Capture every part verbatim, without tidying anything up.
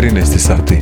trinaest sati.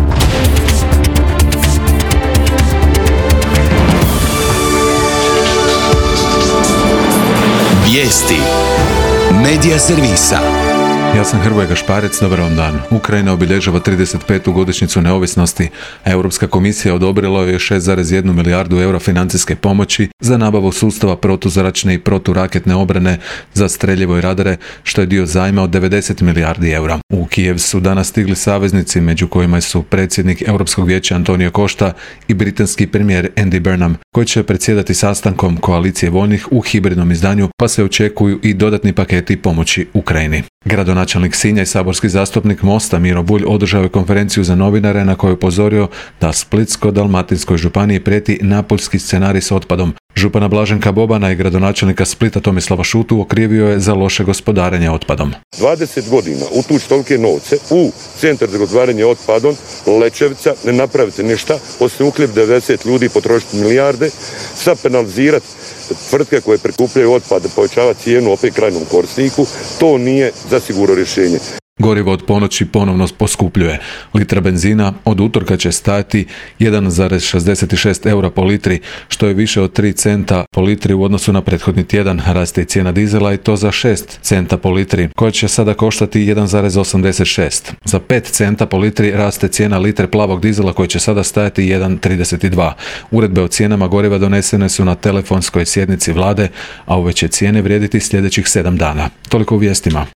Vijesti Medija servisa. Ja sam Hrvoje Gašparec, dobar vam dan. Ukrajina obilježava trideset petu godišnjicu neovisnosti, a Europska komisija odobrila je šest zarez jedan milijardu eura financijske pomoći za nabavu sustava protuzračne i proturaketne obrane za streljivo i radare, što je dio zajma od devedeset milijardi eura. U Kijev su danas stigli saveznici, među kojima su predsjednik Europskog vijeća Antonio Costa i britanski premijer Andy Burnham, koji će predsjedati sastankom koalicije vojnih u hibridnom izdanju, pa se očekuju i dodatni paketi pomoći Ukrajini. Gradonačelnik Sinja i saborski zastupnik Mosta Miro Bulj održao je konferenciju za novinare na kojoj je upozorio da Splitsko-dalmatinskoj županiji prijeti napuljski scenarij s otpadom. Župana Blaženka Bobana i gradonačelnika Splita Tomislava Šutu okrivio je za loše gospodarenje otpadom. dvadeset godina utući tolike novce u centar za gospodarenje otpadom Lečevica, ne napraviti ništa, osim uhljeb devedeset ljudi, potrošiti milijarde, sad penalizirati tvrtke koje prikupljaju otpad, povećava cijenu opet krajnom korisniku, to nije zasigurno rješenje. Gorivo od ponoći ponovno poskupljuje. Litra benzina od utorka će stajati jedan zarez šezdeset šest eura po litri, što je više od tri centa po litri u odnosu na prethodni tjedan. Raste i cijena dizela i to za šest centa po litri, koja će sada koštati jedan zarez osamdeset šest. Za pet centa po litri raste cijena litre plavog dizela koja će sada stajati jedan zarez trideset dva. Uredbe o cijenama goriva donesene su na telefonskoj sjednici vlade, a ove će cijene vrijediti sljedećih sedam dana. Toliko u vijestima.